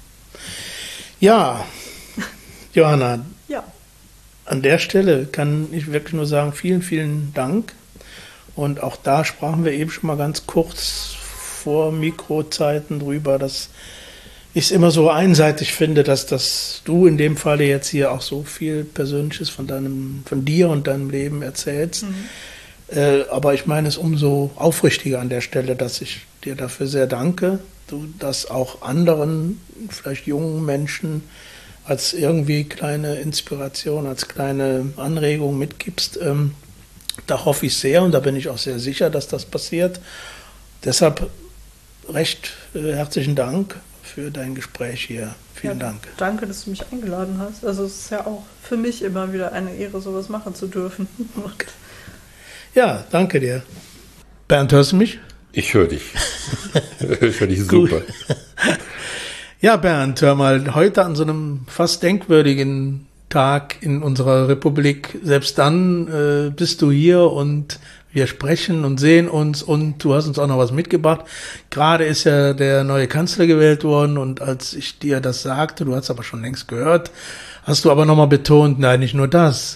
Speaker 2: Ja, Johanna,
Speaker 3: ja.
Speaker 2: An der Stelle kann ich wirklich nur sagen, vielen, vielen Dank. Und auch da sprachen wir eben schon mal ganz kurz vor Mikrozeiten drüber, dass ich es immer so einseitig finde, dass, dass du in dem Falle jetzt hier auch so viel Persönliches von deinem, von dir und deinem Leben erzählst. Mhm. Äh, aber ich meine es umso aufrichtiger an der Stelle, dass ich dir dafür sehr danke. Du das auch anderen, vielleicht jungen Menschen, als irgendwie kleine Inspiration, als kleine Anregung mitgibst. Ähm, da hoffe ich sehr und da bin ich auch sehr sicher, dass das passiert. Deshalb recht äh, herzlichen Dank für dein Gespräch hier. Vielen ja, Dank.
Speaker 3: Danke, dass du mich eingeladen hast. Also es ist ja auch für mich immer wieder eine Ehre, sowas machen zu dürfen.
Speaker 2: Ja, danke dir. Bernd, hörst du mich?
Speaker 4: Ich höre dich. Ich höre dich super.
Speaker 2: Ja, Bernd, hör mal, heute an so einem fast denkwürdigen Tag in unserer Republik, selbst dann äh, bist du hier und wir sprechen und sehen uns und du hast uns auch noch was mitgebracht. Gerade ist ja der neue Kanzler gewählt worden und als ich dir das sagte, du hast aber schon längst gehört, hast du aber nochmal betont, nein, nicht nur das,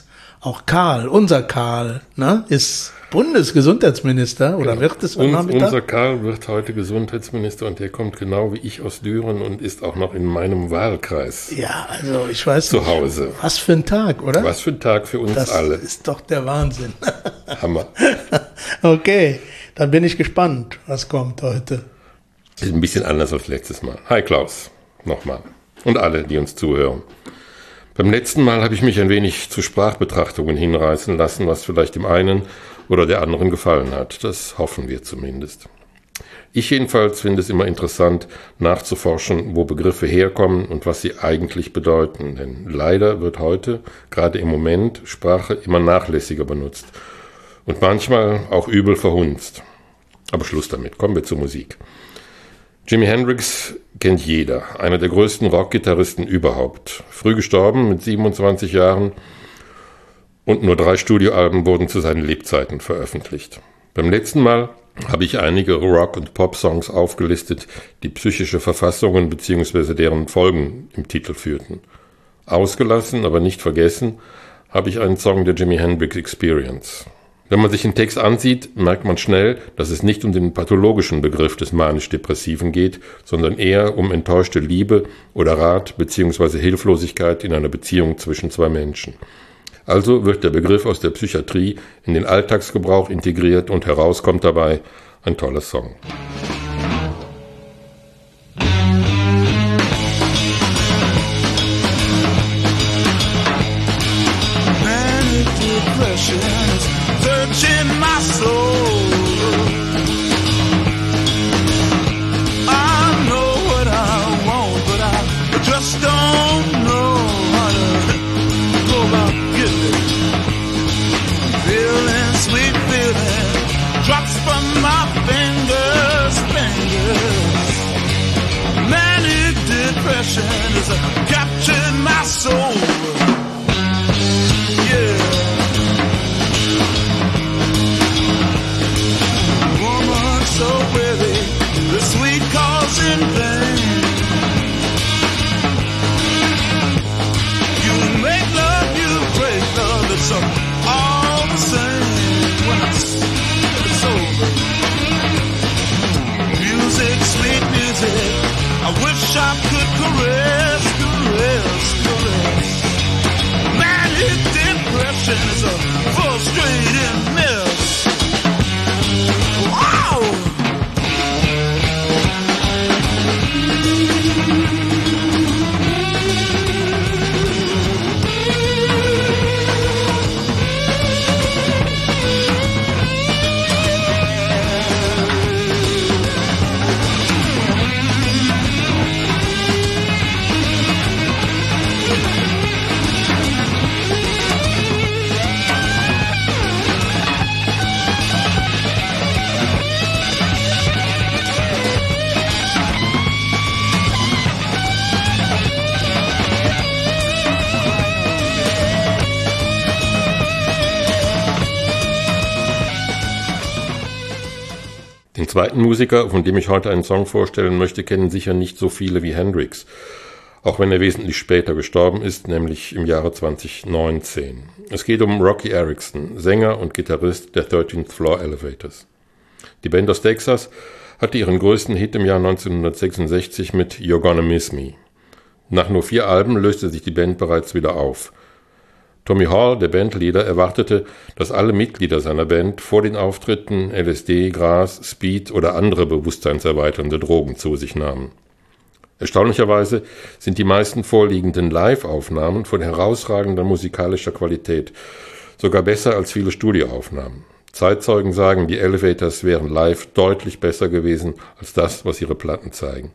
Speaker 2: auch Karl, unser Karl, ne, ist Bundesgesundheitsminister oder wird es heute
Speaker 4: Uns,
Speaker 2: Nachmittag?
Speaker 4: Unser Karl wird heute Gesundheitsminister und der kommt genau wie ich aus Düren und ist auch noch in meinem Wahlkreis
Speaker 2: Ja, also ich weiß
Speaker 4: zu
Speaker 2: nicht,
Speaker 4: Hause.
Speaker 2: was für ein Tag, oder?
Speaker 4: Was für ein Tag für uns
Speaker 2: das
Speaker 4: alle.
Speaker 2: ist doch der Wahnsinn.
Speaker 4: Hammer.
Speaker 2: Okay, dann bin ich gespannt, was kommt heute.
Speaker 4: Ist ein bisschen anders als letztes Mal. Hi Klaus, nochmal. Und alle, die uns zuhören. Beim letzten Mal habe ich mich ein wenig zu Sprachbetrachtungen hinreißen lassen, was vielleicht dem einen oder der anderen gefallen hat. Das hoffen wir zumindest. Ich jedenfalls finde es immer interessant, nachzuforschen, wo Begriffe herkommen und was sie eigentlich bedeuten. Denn leider wird heute, gerade im Moment, Sprache immer nachlässiger benutzt. Und manchmal auch übel verhunzt. Aber Schluss damit, kommen wir zur Musik. Jimi Hendrix kennt jeder, einer der größten Rockgitarristen überhaupt. Früh gestorben mit siebenundzwanzig Jahren und nur drei Studioalben wurden zu seinen Lebzeiten veröffentlicht. Beim letzten Mal habe ich einige Rock- und Pop-Songs aufgelistet, die psychische Verfassungen bzw. deren Folgen im Titel führten. Ausgelassen, aber nicht vergessen, habe ich einen Song der Jimi Hendrix Experience. Wenn man sich den Text ansieht, merkt man schnell, dass es nicht um den pathologischen Begriff des manisch-depressiven geht, sondern eher um enttäuschte Liebe oder Rat bzw. Hilflosigkeit in einer Beziehung zwischen zwei Menschen. Also wird der Begriff aus der Psychiatrie in den Alltagsgebrauch integriert und herauskommt dabei ein toller Song.
Speaker 5: In my soul, I know what I want, but I just don't know how to go about getting it. Feeling, sweet feeling, drops from my fingers, fingers. Manic depression has captured my soul. Yeah. So weary, the sweet cause in vain. You make love, you break love, it's all the same when it's, it's over. Music, sweet music, I wish I could caress, caress, caress. Manic depression is a frustrating mess. Wow!
Speaker 4: Den zweiten Musiker, von dem ich heute einen Song vorstellen möchte, kennen sicher nicht so viele wie Hendrix, auch wenn er wesentlich später gestorben ist, nämlich im Jahre zwanzig neunzehn. Es geht um Roky Erickson, Sänger und Gitarrist der thirteenth Floor Elevators. Die Band aus Texas hatte ihren größten Hit im Jahr neunzehnhundertsechsundsechzig mit You're Gonna Miss Me. Nach nur vier Alben löste sich die Band bereits wieder auf. Tommy Hall, der Bandleader, erwartete, dass alle Mitglieder seiner Band vor den Auftritten L S D, Gras, Speed oder andere bewusstseinserweiternde Drogen zu sich nahmen. Erstaunlicherweise sind die meisten vorliegenden Live-Aufnahmen von herausragender musikalischer Qualität, sogar besser als viele Studioaufnahmen. Zeitzeugen sagen, die Elevators wären live deutlich besser gewesen als das, was ihre Platten zeigen.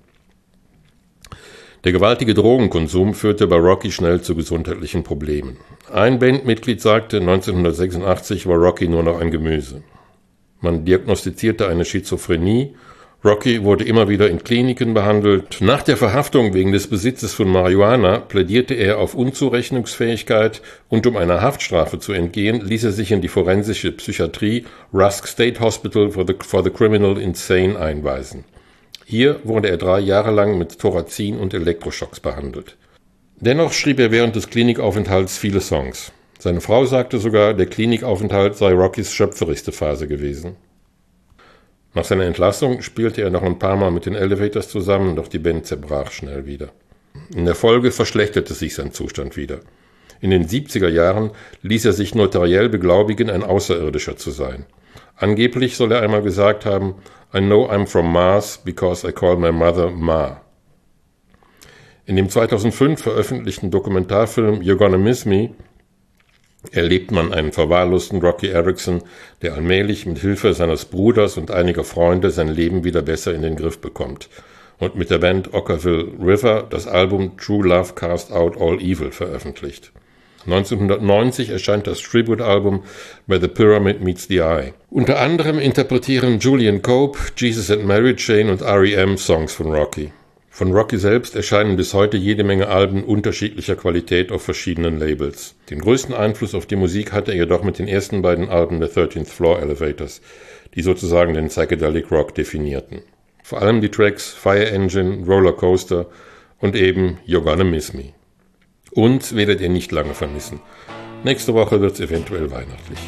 Speaker 4: Der gewaltige Drogenkonsum führte bei Roky schnell zu gesundheitlichen Problemen. Ein Bandmitglied sagte, neunzehnhundertsechsundachtzig war Roky nur noch ein Gemüse. Man diagnostizierte eine Schizophrenie. Roky wurde immer wieder in Kliniken behandelt. Nach der Verhaftung wegen des Besitzes von Marihuana plädierte er auf Unzurechnungsfähigkeit und um einer Haftstrafe zu entgehen, ließ er sich in die forensische Psychiatrie Rusk State Hospital for the, for the Criminal Insane einweisen. Hier wurde er drei Jahre lang mit Thorazin und Elektroschocks behandelt. Dennoch schrieb er während des Klinikaufenthalts viele Songs. Seine Frau sagte sogar, der Klinikaufenthalt sei Rockys schöpferischste Phase gewesen. Nach seiner Entlassung spielte er noch ein paar Mal mit den Elevators zusammen, doch die Band zerbrach schnell wieder. In der Folge verschlechterte sich sein Zustand wieder. In den siebziger Jahren ließ er sich notariell beglaubigen, ein Außerirdischer zu sein. Angeblich soll er einmal gesagt haben, I know I'm from Mars because I call my mother Ma. In dem zweitausendfünf veröffentlichten Dokumentarfilm You're Gonna Miss Me erlebt man einen verwahrlosten Roky Erickson, der allmählich mit Hilfe seines Bruders und einiger Freunde sein Leben wieder besser in den Griff bekommt und mit der Band Okkervil River das Album True Love Cast Out All Evil veröffentlicht. neunzehnhundertneunzig erscheint das Tribute-Album Where the Pyramid Meets the Eye. Unter anderem interpretieren Julian Cope, Jesus and Mary Chain und R E M Songs von Roky. Von Roky selbst erscheinen bis heute jede Menge Alben unterschiedlicher Qualität auf verschiedenen Labels. Den größten Einfluss auf die Musik hatte er jedoch mit den ersten beiden Alben der thirteenth Floor Elevators, die sozusagen den Psychedelic Rock definierten. Vor allem die Tracks Fire Engine, Roller Coaster und eben You're Gonna Miss Me. Und werdet ihr nicht lange vermissen. Nächste Woche wird's eventuell weihnachtlich.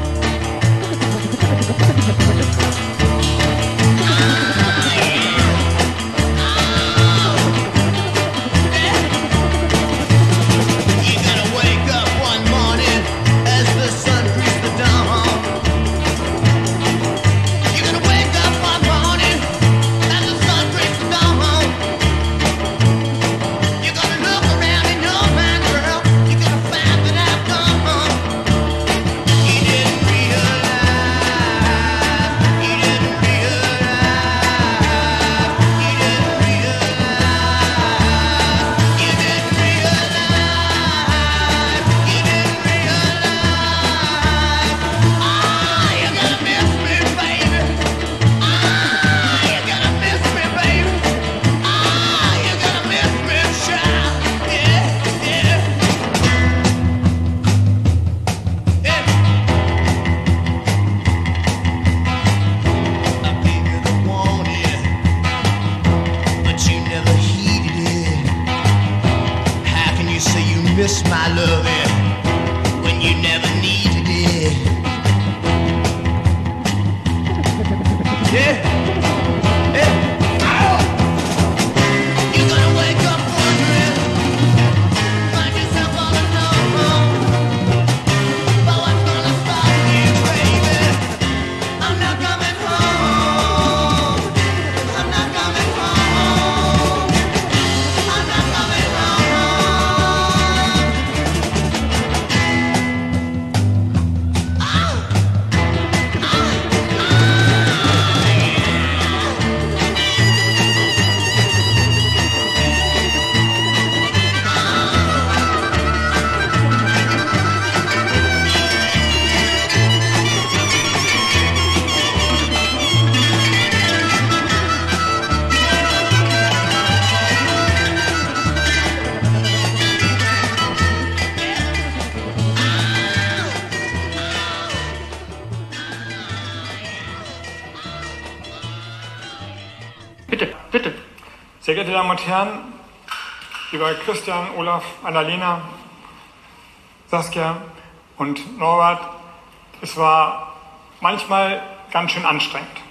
Speaker 6: Miss my loving when you never needed it. Yeah. Yeah. Ow. You're gonna wake up wondering, find yourself all alone. But what's gonna stop you, baby? I'm not coming home. I'm not coming home. I'm not coming home.
Speaker 7: Bitte, bitte. Sehr geehrte Damen und Herren, lieber Christian, Olaf, Annalena, Saskia und Norbert, es war manchmal ganz schön anstrengend.